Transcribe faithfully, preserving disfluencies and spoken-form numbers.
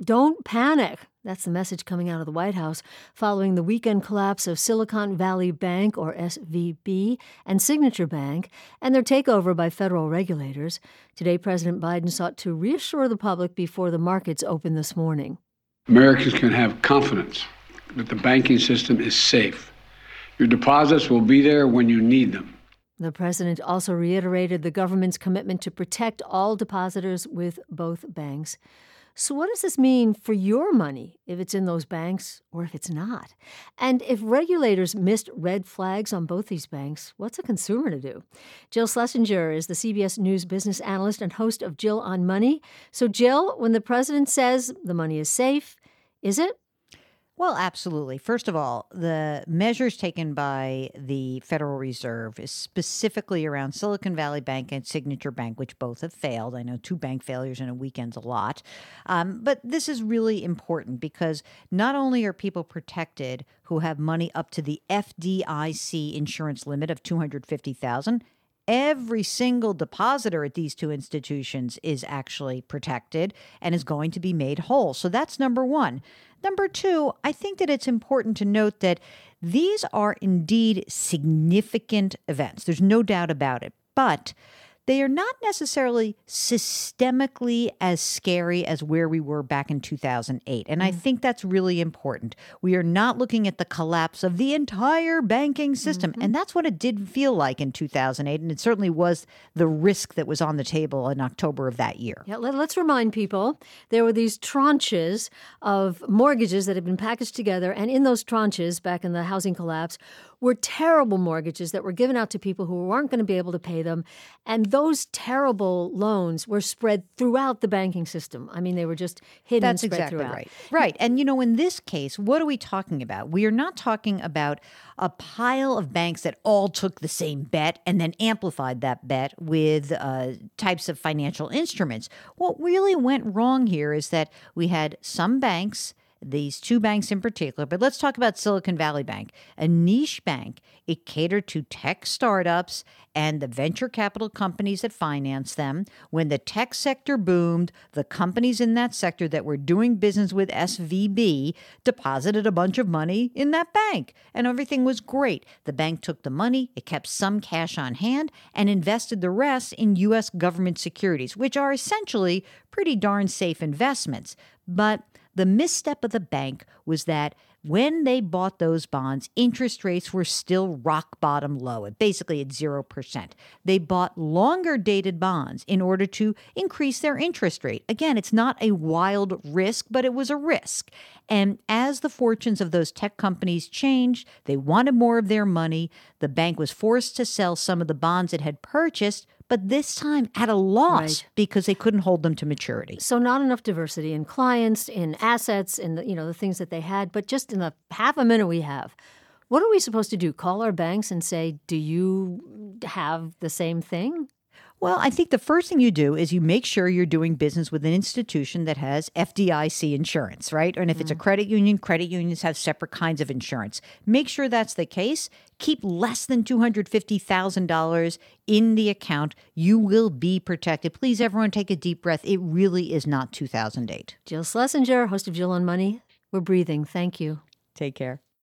Don't panic. That's the message coming out of the White House following the weekend collapse of Silicon Valley Bank, or S V B, and Signature Bank, and their takeover by federal regulators. Today, President Biden sought to reassure the public before the markets opened this morning. Americans can have confidence that the banking system is safe. Your deposits will be there when you need them. The president also reiterated the government's commitment to protect all depositors with both banks. So what does this mean for your money, if it's in those banks or if it's not? And if regulators missed red flags on both these banks, what's a consumer to do? Jill Schlesinger is the C B S News business analyst and host of Jill on Money. So, Jill, when the president says the money is safe, is it? Well, absolutely. First of all, the measures taken by the Federal Reserve is specifically around Silicon Valley Bank and Signature Bank, which both have failed. I know two bank failures in a weekend's a lot. Um, but this is really important because not only are people protected who have money up to the F D I C insurance limit of two hundred fifty thousand dollars, every single depositor at these two institutions is actually protected and is going to be made whole. So that's number one. Number two, I think that it's important to note that these are indeed significant events. There's no doubt about it. But they are not necessarily systemically as scary as where we were back in two thousand eight. And mm. I think that's really important. We are not looking at the collapse of the entire banking system. Mm-hmm. And that's what it did feel like in two thousand eight. And it certainly was the risk that was on the table in October of that year. Yeah, let, let's remind people there were these tranches of mortgages that had been packaged together. And in those tranches, back in the housing collapse, were terrible mortgages that were given out to people who weren't going to be able to pay them. And those terrible loans were spread throughout the banking system. I mean, they were just hidden That's and spread exactly throughout. right. Right. And, you know, in this case, what are we talking about? We are not talking about a pile of banks that all took the same bet and then amplified that bet with uh, types of financial instruments. What really went wrong here is that we had some banks, these two banks in particular, but let's talk about Silicon Valley Bank, a niche bank. It catered to tech startups and the venture capital companies that finance them. When the tech sector boomed, the companies in that sector that were doing business with S V B deposited a bunch of money in that bank, and everything was great. The bank took the money, it kept some cash on hand, and invested the rest in U S government securities, which are essentially pretty darn safe investments. But the misstep of the bank was that when they bought those bonds, interest rates were still rock bottom low, basically at zero percent. They bought longer dated bonds in order to increase their interest rate. Again, it's not a wild risk, but it was a risk. And as the fortunes of those tech companies changed, they wanted more of their money. The bank was forced to sell some of the bonds it had purchased, but this time at a loss right. because they couldn't hold them to maturity. So not enough diversity in clients, in assets, in the, you know, the things that they had. But just in the half a minute we have, what are we supposed to do? Call our banks and say, do you have the same thing? Well, I think the first thing you do is you make sure you're doing business with an institution that has F D I C insurance, right? And if mm-hmm. it's a credit union, credit unions have separate kinds of insurance. Make sure that's the case. Keep less than two hundred fifty thousand dollars in the account. You will be protected. Please, everyone, take a deep breath. It really is not two thousand eight. Jill Schlesinger, host of Jill on Money. We're breathing. Thank you. Take care.